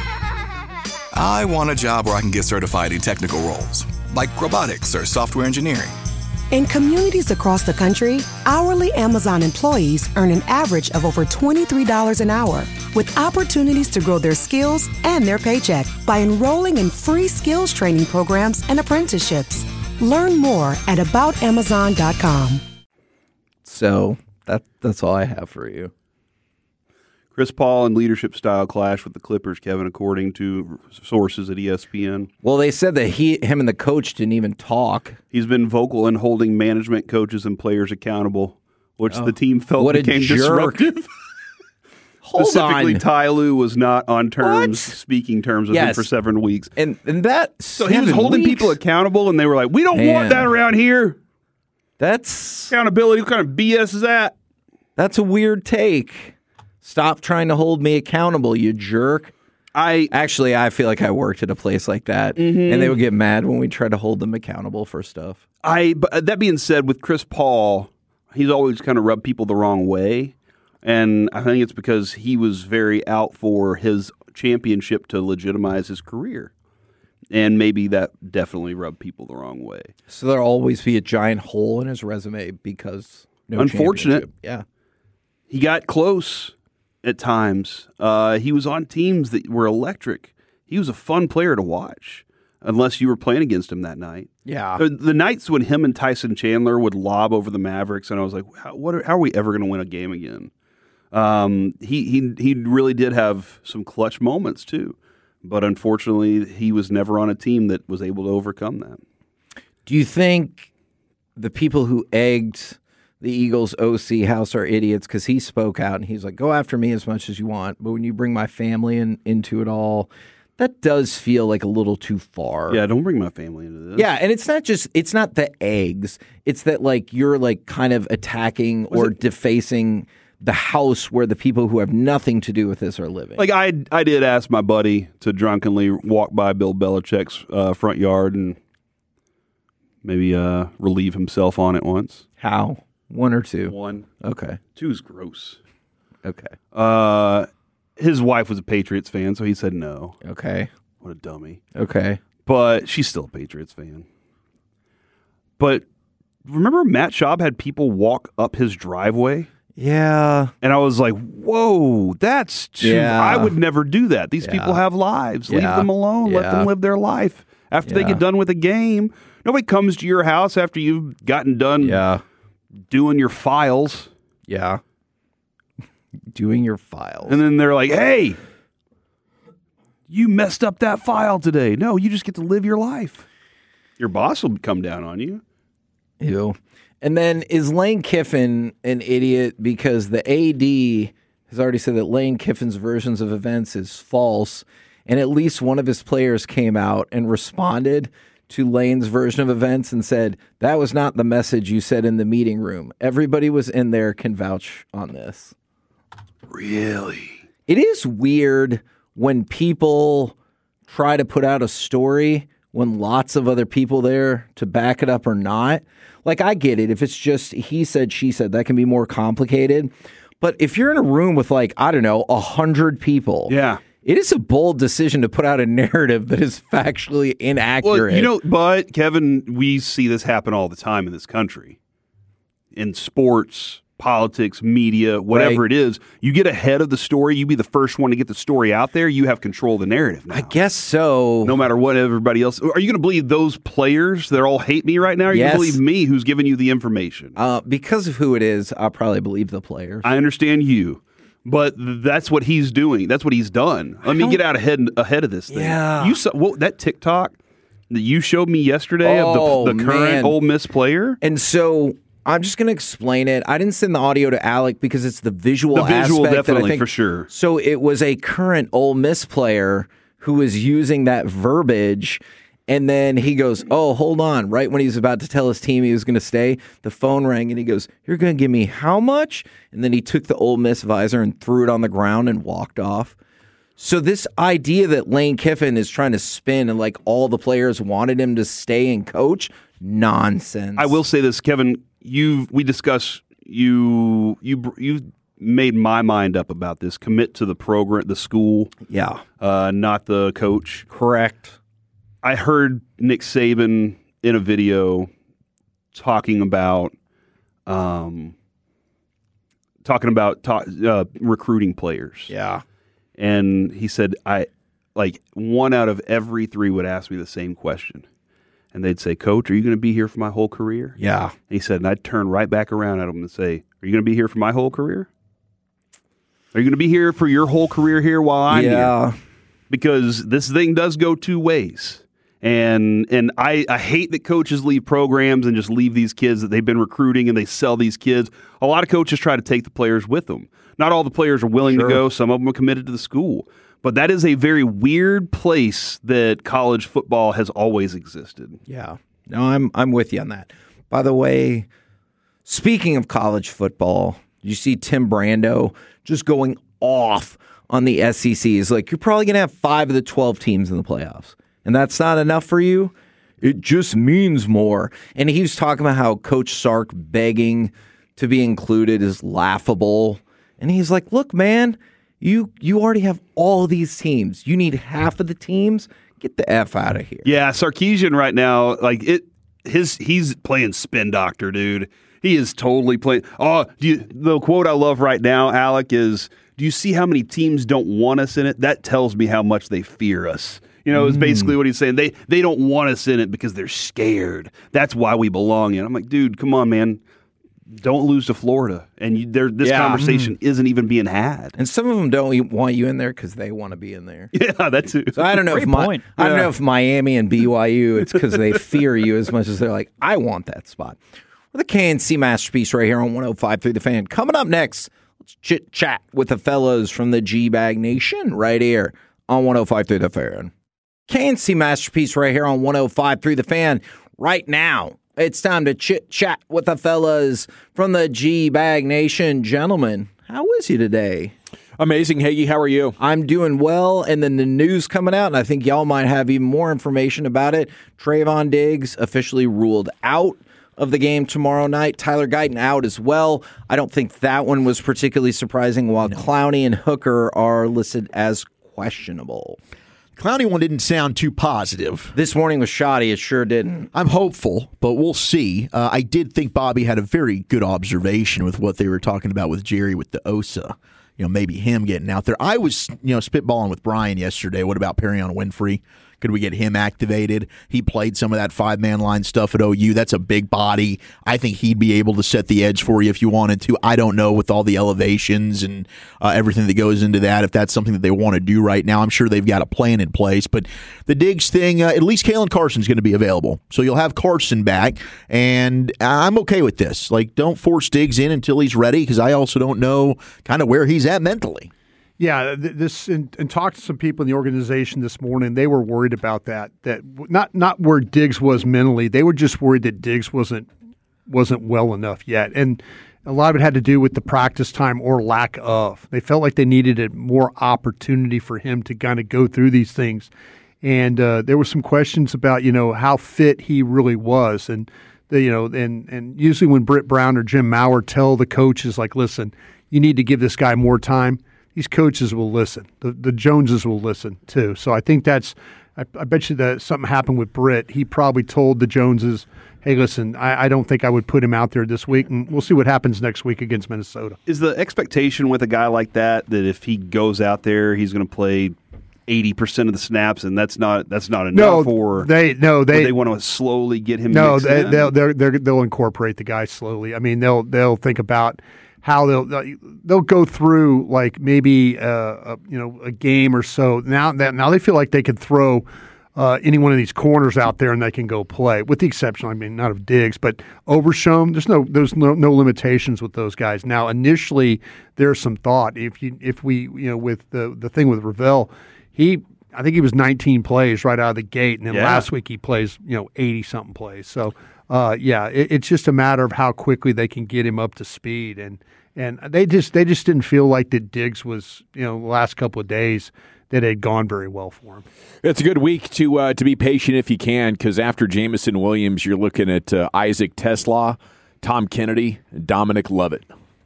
I want a job where I can get certified in technical roles, like robotics or software engineering. In communities across the country, hourly Amazon employees earn an average of over twenty-three dollars an hour, with opportunities to grow their skills and their paycheck by enrolling in free skills training programs and apprenticeships. Learn more at about amazon dot com. So that that's all I have for you. Chris Paul and leadership style clash with the Clippers, Kevin, according to sources at E S P N. Well, they said that he, him and the coach didn't even talk. He's been vocal in holding management, coaches, and players accountable, which Oh, the team felt what a became jerk. disruptive. Hold Specifically, on. Ty Lue was not on terms, What? speaking terms with Yes. him for seven weeks. And and that So he was holding people accountable, and they were like, we don't Man. want that around here. That's accountability. What kind of B S is that? That's a weird take. Stop trying to hold me accountable, you jerk. I actually, I feel like I worked at a place like that, Mhm. and they would get mad when we try to hold them accountable for stuff. I. But that being said, with Chris Paul, he's always kind of rubbed people the wrong way, and I think it's because he was very out for his championship to legitimize his career, and maybe that definitely rubbed people the wrong way. So there'll always be a giant hole in his resume because no Unfortunate. championship. Yeah. He got close at times. Uh, he was on teams that were electric. He was a fun player to watch, unless you were playing against him that night. Yeah. The, the nights when him and Tyson Chandler would lob over the Mavericks, and I was like, how, what are, how are we ever going to win a game again? Um, he, he, he really did have some clutch moments, too. But unfortunately, he was never on a team that was able to overcome that. Do you think the people who egged the Eagles O C House are idiots? Because he spoke out and he's like, go after me as much as you want, but when you bring my family in, into it all, that does feel like a little too far. Yeah, don't bring my family into this. Yeah, and it's not just, it's not the eggs. It's that like you're like kind of attacking Was or it- defacing the house where the people who have nothing to do with this are living. Like, I, I did ask my buddy to drunkenly walk by Bill Belichick's uh, front yard and maybe uh, relieve himself on it once. How? One or two? One. Okay. Two is gross. Okay. Uh, his wife was a Patriots fan, so he said no. Okay. What a dummy. Okay. But she's still a Patriots fan. But remember Matt Schaub had people walk up his driveway? Yeah. And I was like, whoa, that's too... Yeah. I would never do that. These Yeah. people have lives. Leave Yeah. them alone. Let Yeah. them live their life. After they Yeah. get done with a game, nobody comes to your house after you've gotten done yeah. doing your files. Yeah. Doing your files. And then they're like, hey, you messed up that file today. No, you just get to live your life. Your boss will come down on you. Ew. And then is Lane Kiffin an idiot because the A D has already said that Lane Kiffin's versions of events is false, and at least one of his players came out and responded to Lane's version of events and said, that was not the message you said in the meeting room. Everybody was in there can vouch on this. Really? It is weird when people try to put out a story when lots of other people there to back it up or not. Like, I get it. If it's just he said, she said, that can be more complicated. But if you're in a room with, like, I don't know, a hundred people, yeah, it is a bold decision to put out a narrative that is factually inaccurate. Well, you know, but Kevin, we see this happen all the time in this country. In sports, politics, media, whatever Right. it is, you get ahead of the story. You be the first one to get the story out there. You have control of the narrative now. I guess so. No matter what everybody else. Are you going to believe those players that all hate me right now? Or are you Yes. going to believe me who's giving you the information? Uh, because of who it is, I'll probably believe the players. I understand you. But that's what he's doing. That's what he's done. Let me get out ahead ahead of this thing. Yeah. You saw well, that TikTok that you showed me yesterday Oh, of the, the current man. Ole Miss player. And so I'm just going to explain it. I didn't send the audio to Alec because it's the visual The visual, aspect that I definitely, think, for sure. So it was a current Ole Miss player who was using that verbiage, and then he goes, oh, hold on. Right when he was about to tell his team he was going to stay, the phone rang, and he goes, you're going to give me how much? And then he took the Ole Miss visor and threw it on the ground and walked off. So this idea that Lane Kiffin is trying to spin and like all the players wanted him to stay and coach, nonsense. I will say this, Kevin. You we discussed you you you made my mind up about this. Commit to the program, the school, yeah, uh, not the coach. Correct. I heard Nick Saban in a video talking about um talking about ta- uh, recruiting players. Yeah, and he said I like one out of every three would ask me the same question. And they'd say, Coach, are you going to be here for my whole career? Yeah. And he said, and I'd turn right back around at him and say, are you going to be here for my whole career? Are you going to be here for your whole career here while I'm yeah. here? Because this thing does go two ways. And and I, I hate that coaches leave programs and just leave these kids that they've been recruiting and they sell these kids. A lot of coaches try to take the players with them. Not all the players are willing Sure. to go. Some of them are committed to the school. But that is a very weird place that college football has always existed. Yeah. No, I'm I'm with you on that. By the way, speaking of college football, you see Tim Brando just going off on the S E C. He's like, you're probably going to have five of the twelve teams in the playoffs. And that's not enough for you? It just means more. And he was talking about how Coach Sark begging to be included is laughable. And he's like, look, man, You you already have all these teams. You need half of the teams. Get the F out of here. Yeah, Sarkisian right now, like it, his he's playing spin doctor, dude. He is totally playing. Oh, do you, the quote I love right now, Alec, is, "Do you see how many teams don't want us in it? That tells me how much they fear us." You know, is basically what he's saying. They they don't want us in it because they're scared. That's why we belong in. I'm like, dude, come on, man. Don't lose to Florida. And you, there, this Yeah. conversation Mm. isn't even being had. And some of them don't want you in there because they want to be in there. Yeah, that's it. So I don't know Great if my, point. I don't Yeah. know if Miami and B Y U, it's because they fear you as much as they're like, I want that spot. We're the K N C Masterpiece right here on one oh five point three The Fan. Coming up next, let's chit chat with the fellows from the G-Bag Nation right here on one oh five point three The Fan. K N C Masterpiece right here on one oh five point three The Fan right now. It's time to chit chat with the fellas from the G-Bag Nation. Gentlemen, how is you today? Amazing, Hagee. How are you? I'm doing well, and then the news coming out, and I think y'all might have even more information about it. Trayvon Diggs officially ruled out of the game tomorrow night. Tyler Guyton out as well. I don't think that one was particularly surprising, while no. Clowney and Hooker are listed as questionable. Clowney one didn't sound too positive. This morning was shoddy. It sure didn't. I'm hopeful, but we'll see. Uh, I did think Bobby had a very good observation with what they were talking about with Jerry with the O S A. You know, maybe him getting out there. I was, you know, spitballing with Brian yesterday. What about Perion Winfrey? Could we get him activated? He played some of that five-man line stuff at O U. That's a big body. I think he'd be able to set the edge for you if you wanted to. I don't know with all the elevations and uh, everything that goes into that, if that's something that they want to do right now. I'm sure they've got a plan in place. But the Diggs thing, uh, at least Kalen Carson's going to be available. So you'll have Carson back, and I'm okay with this. Like, don't force Diggs in until he's ready, because I also don't know kind of where he's at mentally. Yeah, this and, and talked to some people in the organization this morning. They were worried about that. That not not where Diggs was mentally. They were just worried that Diggs wasn't wasn't well enough yet, and a lot of it had to do with the practice time or lack of. They felt like they needed a more opportunity for him to kind of go through these things, and uh, there were some questions about you know how fit he really was, and the, you know and and usually when Britt Brown or Jim Maurer tell the coaches like, listen, you need to give this guy more time. These coaches will listen. The the Joneses will listen too. So I think that's. I, I bet you that something happened with Britt. He probably told the Joneses, "Hey, listen, I, I don't think I would put him out there this week, and we'll see what happens next week against Minnesota." Is the expectation with a guy like that that if he goes out there, he's going to play eighty percent of the snaps, and that's not that's not enough? No, or they no they they want to slowly get him. No, mixed they, in? they'll they're, they're, they'll incorporate the guy slowly. I mean, they'll they'll think about how they'll they'll go through like maybe uh, a, you know a game or so. Now that now they feel like they could throw uh, any one of these corners out there and they can go play. With the exception, I mean, not of Diggs, but Overshown. There's no there's no, no limitations with those guys. Now, initially, there's some thought. If you if we you know with the the thing with Ravel, he. I think he was nineteen plays right out of the gate, and then yeah. last week he plays, you know, eighty something plays. So, uh, yeah, it, it's just a matter of how quickly they can get him up to speed, and and they just they just didn't feel like that Diggs was, you know, the last couple of days that had gone very well for him. It's a good week to uh, to be patient if you can, because after Jamison Williams, you're looking at uh, Isaac Tesla, Tom Kennedy, and Dominic Lovett,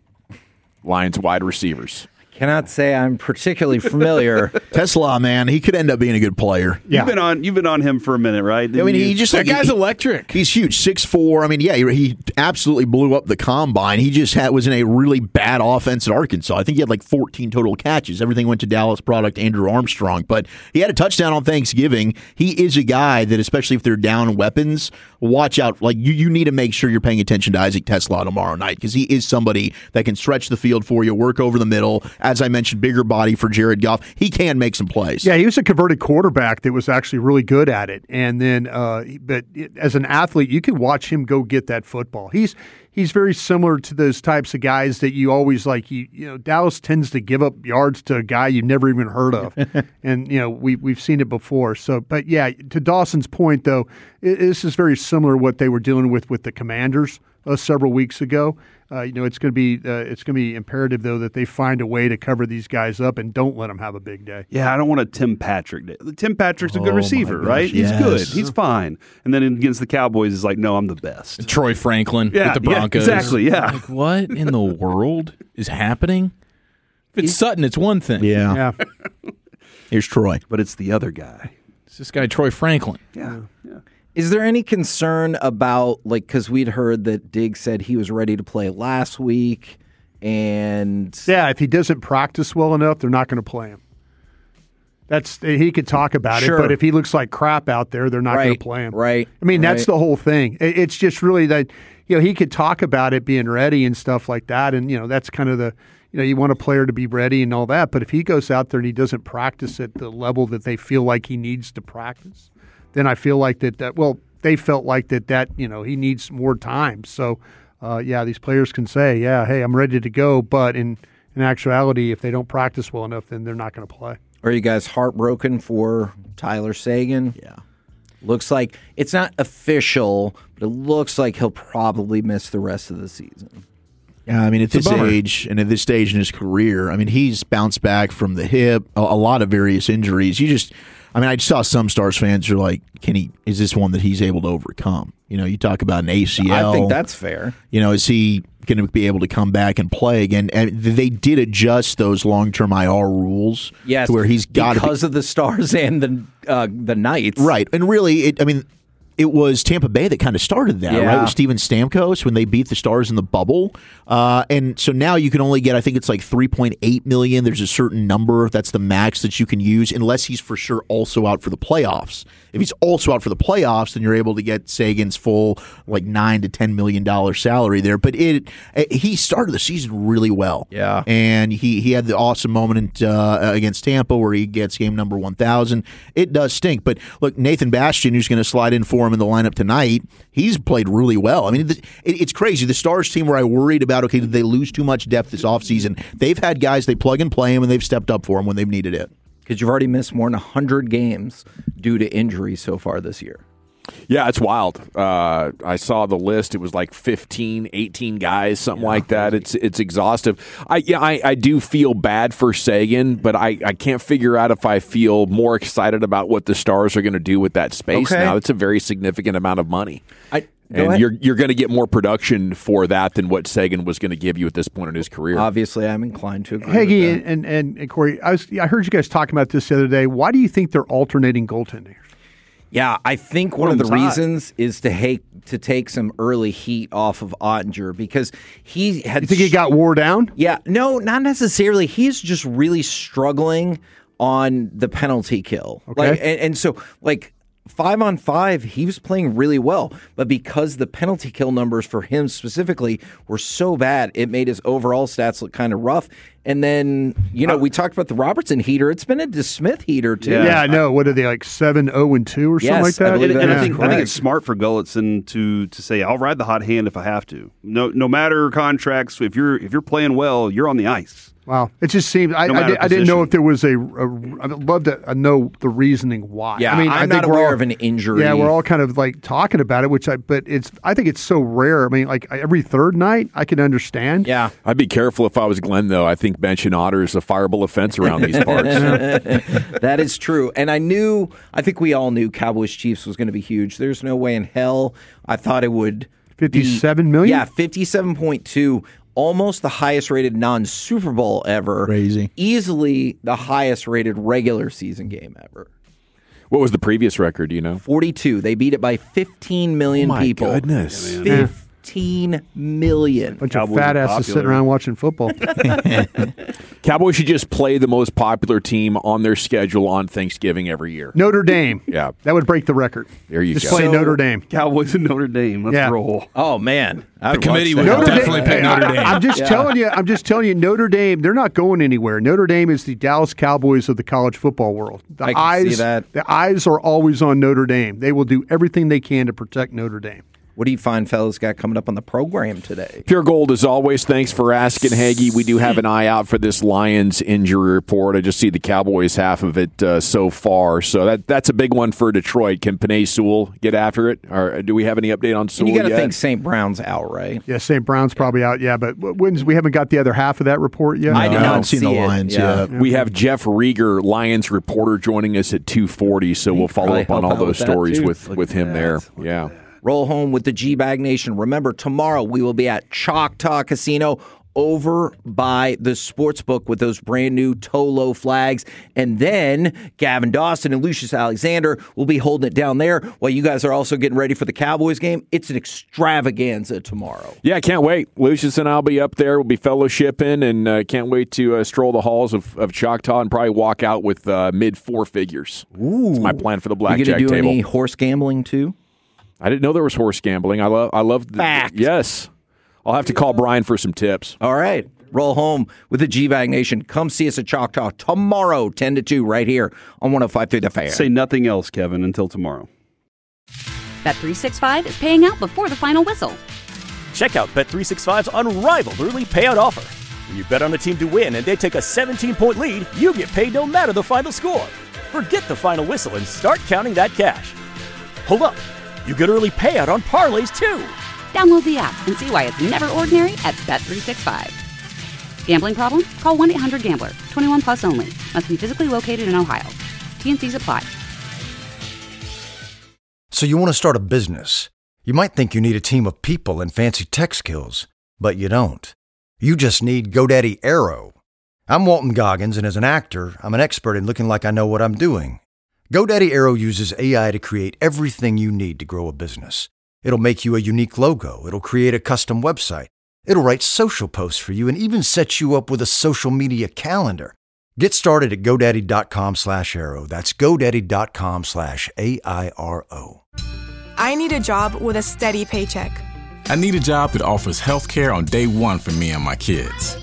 Lions wide receivers. Cannot say I'm particularly familiar. Tesla, man, he could end up being a good player. Yeah. You've been on you've been on him for a minute, right? I mean, you? he just that like, guy's he, electric. He's huge, six foot four. I mean, yeah, he, he absolutely blew up the combine. He just had, was in a really bad offense at Arkansas. I think he had like fourteen total catches. Everything went to Dallas product Andrew Armstrong, but he had a touchdown on Thanksgiving. He is a guy that, especially if they're down weapons, watch out. Like you, you need to make sure you're paying attention to Isaac Tesla tomorrow night, because he is somebody that can stretch the field for you, work over the middle. As I mentioned, bigger body for Jared Goff. He can make some plays. Yeah, he was a converted quarterback that was actually really good at it. And then, uh, but as an athlete, you can watch him go get that football. He's he's very similar to those types of guys that you always like. You, you know, Dallas tends to give up yards to a guy you've never even heard of, and you know we we've seen it before. So, but yeah, to Dawson's point though, it, this is very similar to what they were dealing with with the Commanders uh, several weeks ago. Uh, you know, it's going to be uh, it's going to be imperative though that they find a way to cover these guys up and don't let them have a big day. Yeah, I don't want a Tim Patrick day. Tim Patrick's a good Oh, receiver, my gosh, right? yes. He's good. He's fine. And then against the Cowboys, he's like, no, I'm the best. Troy Franklin Yeah, with the yeah, Broncos. exactly, yeah. Like, what in the world is happening? If it's Sutton, it's one thing. Yeah. Yeah. Here's Troy. But it's the other guy. It's this guy, Troy Franklin. Yeah, yeah. Is there any concern about, like, because we'd heard that Diggs said he was ready to play last week, and Yeah, if he doesn't practice well enough, they're not going to play him. That's he could talk about Sure. it, but if he looks like crap out there, they're not going Right, to play him. right, I mean, that's right. the whole thing. It, it's just really that you know he could talk about it being ready and stuff like that, and you know that's kind of the you know you want a player to be ready and all that. But if he goes out there and he doesn't practice at the level that they feel like he needs to practice, then I feel like that that well they felt like that that you know he needs more time. So uh, yeah, these players can say, yeah, hey, I'm ready to go, but in in actuality, if they don't practice well enough, then they're not going to play. Are you guys heartbroken for Tyler Sagan? Yeah. Looks like it's not official, but it looks like he'll probably miss the rest of the season. Yeah, I mean, at It's a this bummer. age and at this stage in his career, I mean, he's bounced back from the hip, a, a lot of various injuries. You just, I mean, I just saw some Stars fans who are like, can he, is this one that he's able to overcome? You know, you talk about an A C L. I think that's fair. You know, is he going to be able to come back and play again? And they did adjust those long-term I R rules Yes, to where he's got to be. because of the Stars and the uh, the Knights. Right. And really, it, I mean, it was Tampa Bay that kind of started that, Yeah. right? With Steven Stamkos when they beat the Stars in the bubble. Uh, and so now you can only get, I think it's like three point eight million dollars. There's a certain number. That's the max that you can use unless he's for sure also out for the playoffs. If he's also out for the playoffs, then you're able to get Sagan's full like nine to ten million dollars salary there. But it, it he started the season really well. Yeah. And he, he had the awesome moment uh, against Tampa where he gets game number one thousand. It does stink. But look, Nathan Bastian, who's going to slide in for him in the lineup tonight, he's played really well. I mean, it, it's crazy. The Stars team where I worried about, okay, did they lose too much depth this offseason? They've had guys, they plug and play him, and they've stepped up for him when they've needed it. Because you've already missed more than one hundred games due to injury so far this year. Yeah, it's wild. Uh, I saw the list. It was like fifteen, eighteen guys, something like that. It's it's exhaustive. I yeah, I, I do feel bad for Sagan, but I, I can't figure out if I feel more excited about what the Stars are going to do with that space Okay. now. It's a very significant amount of money. I, and ahead. you're you're going to get more production for that than what Sagan was going to give you at this point in his career. Obviously, I'm inclined to agree Hagee with that. and, and, and Corey, I, was, I heard you guys talking about this the other day. Why do you think they're alternating goaltenders? Yeah, I think one, One of the of them's hot. reasons is to take to take some early heat off of Ottinger because he had. You think he got wore down? Yeah, no, not necessarily. He's just really struggling on the penalty kill. Okay. Like, and, and so, like, five on five, he was playing really well. But because the penalty kill numbers for him specifically were so bad, it made his overall stats look kind of rough. And then, you know, we talked about the Robertson heater. It's been a DeSmith heater, too. Yeah, yeah I know. What are they, like seven oh and two or yes, something like that? I believe And, that and is I, think, I correct. think it's smart for Gulletson to to say, I'll ride the hot hand if I have to. No no matter contracts, if you're if you're playing well, you're on the ice. Wow. It just seemed, I, No I, matter did, I didn't know position. if there was a, a I'd love to know the reasoning why. Yeah, I mean, I'm I not think we're aware all, of an injury. Yeah, we're all kind of like talking about it, which I, but it's, I think it's so rare. I mean, like every third night, I can understand. Yeah. I'd be careful if I was Glenn, though. I think benching Otter is a fireable offense around these parts. That is true. And I knew, I think we all knew Cowboys Chiefs was going to be huge. There's no way in hell I thought it would fifty-seven be, million? Yeah, fifty-seven point two. Almost the highest rated non-Super Bowl ever. Crazy. Easily the highest rated regular season game ever. What was the previous record, do you know? forty-two. They beat it by fifteen million Oh, my people. goodness. Yeah. fifteen million. Bunch Cowboys of fat are asses sitting popular. around watching football. Cowboys should just play the most popular team on their schedule on Thanksgiving every year. Notre Dame. Yeah. That would break the record. There you Just go. play So- Notre Dame. Cowboys and Notre Dame. Let's Yeah. roll. Oh, man. I The committee would Notre definitely Dame, pick hey, Notre I, Dame. I'm just Yeah. telling you. I'm just telling you. Notre Dame. They're not going anywhere. Notre Dame is the Dallas Cowboys of the college football world. The I can eyes. see that. The eyes are always on Notre Dame. They will do everything they can to protect Notre Dame. What do you find fellas got coming up on the program today? Pure Gold, as always. Thanks for asking, Hagee. We do have an eye out for this Lions injury report. I just see the Cowboys half of it uh, so far, so that that's a big one for Detroit. Can Penei Sewell get after it, or do we have any update on Sewell And you got to yet? think Saint Brown's out, right? Yeah, Saint Brown's probably out. Yeah, but when's we haven't got the other half of that report yet. I did I not haven't seen see the it. Lions Yeah. yet. We have Jeff Rieger, Lions reporter, joining us at two forty, so we'll follow probably up on help all out those with that, stories too. with, with him there. Yeah. Roll home with the G-Bag Nation. Remember, tomorrow we will be at Choctaw Casino over by the Sportsbook with those brand new Tolo flags. And then Gavin Dawson and Lucius Alexander will be holding it down there while you guys are also getting ready for the Cowboys game. It's an extravaganza tomorrow. Yeah, I can't wait. Lucius and I'll be up there. We'll be fellowshipping, and uh, can't wait to uh, stroll the halls of, of Choctaw and probably walk out with uh, mid four figures. Ooh. That's my plan for the You blackjack going to do table. any horse gambling too? I didn't know there was horse gambling. I love. I love. The, Fact. Yes, I'll have to call Brian for some tips. All right. Roll home with the G-Bag Nation. Come see us at Choctaw tomorrow, ten to two, right here on one oh five point three The Fan. Say nothing else, Kevin, until tomorrow. Bet three sixty-five is paying out before the final whistle. Check out Bet three sixty-five's unrivaled early payout offer. When you bet on a team to win and they take a seventeen-point lead, you get paid no matter the final score. Forget the final whistle and start counting that cash. Hold up. You get early payout on parlays, too. Download the app and see why it's never ordinary at Bet three sixty-five. Gambling problem? Call one eight hundred gambler. twenty-one plus only. Must be physically located in Ohio. T N Cs apply. So you want to start a business. You might think you need a team of people and fancy tech skills, but you don't. You just need GoDaddy Aero. I'm Walton Goggins, and as an actor, I'm an expert in looking like I know what I'm doing. GoDaddy Aero uses A I to create everything you need to grow a business. It'll make you a unique logo. It'll create a custom website. It'll write social posts for you and even set you up with a social media calendar. Get started at GoDaddy.com slash Aero. That's GoDaddy.com slash A I R O. I need a job with a steady paycheck. I need a job that offers health care on day one for me and my kids.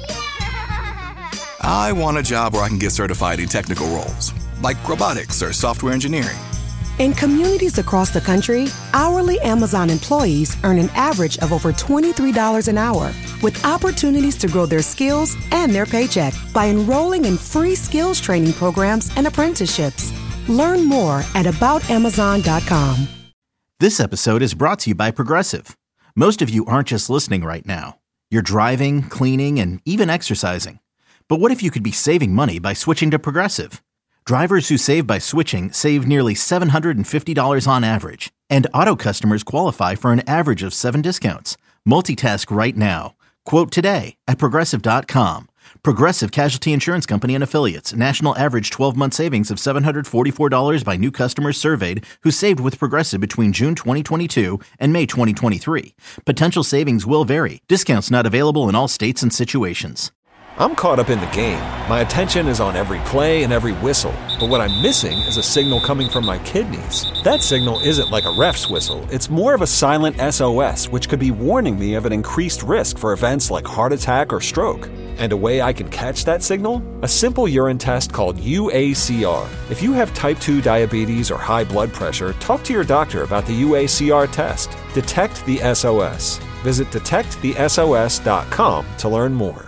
I want a job where I can get certified in technical roles, like robotics or software engineering. In communities across the country, hourly Amazon employees earn an average of over twenty-three dollars an hour, with opportunities to grow their skills and their paycheck by enrolling in free skills training programs and apprenticeships. Learn more at about amazon dot com. This episode is brought to you by Progressive. Most of you aren't just listening right now. You're driving, cleaning, and even exercising. But what if you could be saving money by switching to Progressive? Drivers who save by switching save nearly seven hundred fifty dollars on average, and auto customers qualify for an average of seven discounts. Multitask right now. Quote today at Progressive dot com. Progressive Casualty Insurance Company and Affiliates. National average twelve-month savings of seven hundred forty-four dollars by new customers surveyed who saved with Progressive between June twenty twenty-two and May twenty twenty-three. Potential savings will vary. Discounts not available in all states and situations. I'm caught up in the game. My attention is on every play and every whistle. But what I'm missing is a signal coming from my kidneys. That signal isn't like a ref's whistle. It's more of a silent S O S, which could be warning me of an increased risk for events like heart attack or stroke. And a way I can catch that signal? A simple urine test called U A C R. If you have type two diabetes or high blood pressure, talk to your doctor about the U A C R test. Detect the S O S. Visit detect the S O S dot com to learn more.